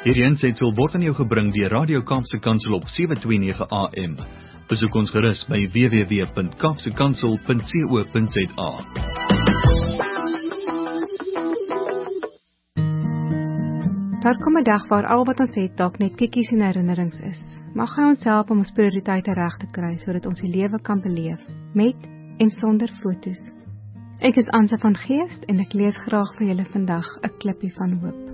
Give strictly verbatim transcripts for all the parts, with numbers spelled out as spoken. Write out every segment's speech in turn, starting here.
Hierdie aansetsel word aan jou gebring deur Radio Kaapse Kansel op sewe twee nege A M. Besoek ons gerus by w w w punt kaapse kansel punt co punt za. Daar kom 'n dag waar al wat ons het dalk net kikkies en herinnerings is. Mag hy ons help om ons prioriteite reg te kry, sodat ons die lewe kan beleef, met en sonder foto's. Ek is Ansa van Geest en ek lees graag vir julle vandag 'n klippie van hoop.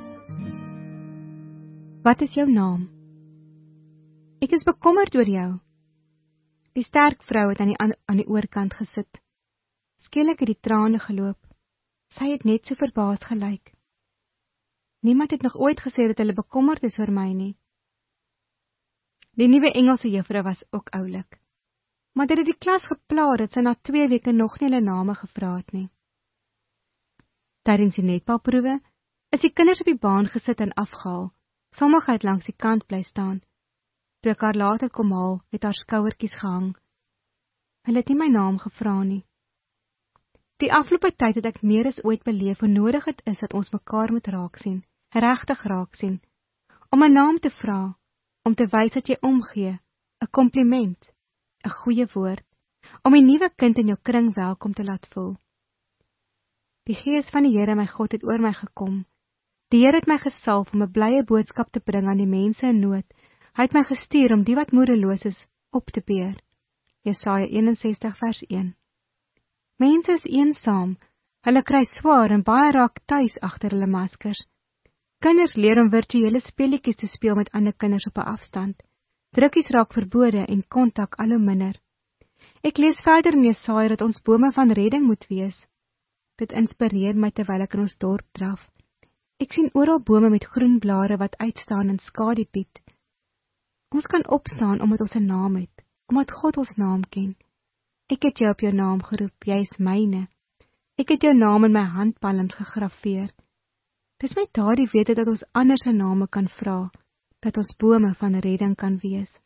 Wat is jou naam? Ek is bekommerd oor jou. Die sterk vrou het aan die, aan, aan die oorkant gesit. Skielik het die trane geloop. Sy het net so verbaas gelyk. Niemand het nog ooit gesê dat hulle bekommerd is oor my nie. Die nuwe Engelse juffrou was ook oulik. Maar dit het die klas gepla dat sy na twee weke nog nie hulle name gevra het nie. Tydens die netbalproewe is die kinders op die baan gesit en afgehaal. Sommige het langs die kant bly staan. Toe ek haar later kom haal, het haar skouertjies gehang. Hulle het nie my naam gevra nie. Die afgelope tyd het ek meer as ooit beleef hoe nodig het is dat ons mekaar moet raak sien, regtig raak sien, om 'n naam te vra, om te wys dat jy omgee, 'n kompliment, 'n goeie woord, om die nuwe kind in jou kring welkom te laat voel. Die Gees van die Here my God het oor my gekom. Die Here het my gesalf om 'n blye boodskap te bring aan die mense in nood. Hy het my gestuur om die wat moedeloos is op te beer. Jesaja eenensestig vers een. Mense is eensaam, hulle kry swaar en baie raak tuis agter hulle maskers. Kinders leer om virtuele speletjies te speel met ander kinders op 'n afstand. Drukkies raak verbode en kontak al hoe minder. Ek lees verder in Jesaja dat ons bome van redding moet wees. Dit inspireer my terwyl ek in ons dorp draf. Ek sien oral bome met groen blare wat uitstaan en skadu bied. Ons kan opstaan omdat ons 'n naam het, omdat God ons naam ken. Ek het jou op jou naam geroep, jy is myne. Ek het jou naam in my handpalm gegraveer. Dis my daardie wete dat ons ander se name kan vra, dat ons bome van redding kan wees.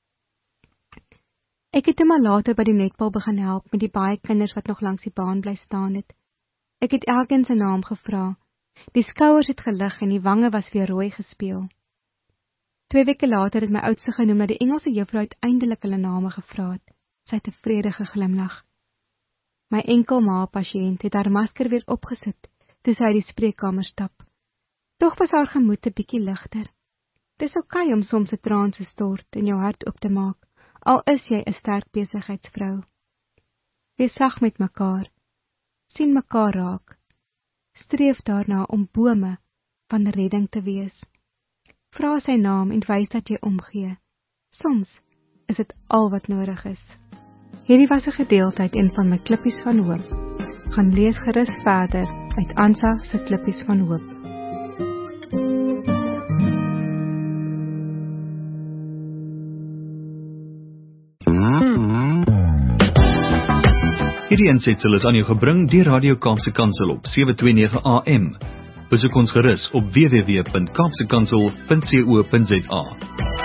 Ek het toe maar later by die netbal begin help met die baie kinders wat nog langs die baan bly staan het. Ek het elkeen se naam gevra. Die skouers het gelig en die wange was weer rooi gespeel. Twee weke later het my oudste genoem dat die Engelse juffrou uiteindelik hulle name gevra het. Sy het tevrede geglimlag. My enkelma-pasiënt het haar masker weer opgesit, toe sy uit die spreekkamer stap. Tog was haar gemoed 'n bietjie ligter. Dis oukei om soms 'n traan te stort en jou hart oop te maak, al is jy 'n sterk besigheidsvrou. Wees sag met mekaar. Sien mekaar raak. Streef daarna om bome van redding te wees. Vra sy naam en wys dat jy omgee. Soms is dit al wat nodig is. Hierdie was 'n gedeelte uit een van my klippies van hoop. Gaan lees gerus verder uit Ansa se klippies van hoop. Hierdie aansetsel is aan jou gebring deur Radio Kaapse Kansel op sewe twee nege A M. Besoek ons gerus op w w w punt kaapse kansel punt co punt za.